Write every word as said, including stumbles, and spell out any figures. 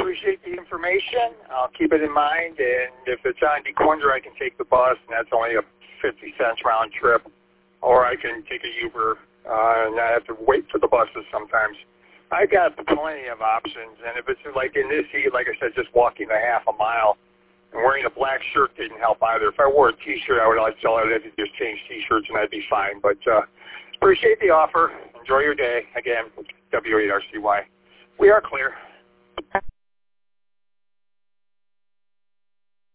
appreciate the information. I'll keep it in mind, and if it's on DeQuinder, I can take the bus, and that's only a fifty cents round trip, or I can take a Uber, uh, and I have to wait for the buses sometimes. I got plenty of options, and if it's like in this heat, like I said, just walking a half a mile and wearing a black shirt didn't help either. If I wore a T-shirt, I would like to tell I'd have to just change T-shirts, and I'd be fine. But uh, appreciate the offer. Enjoy your day. Again, W eight R C Y. We are clear.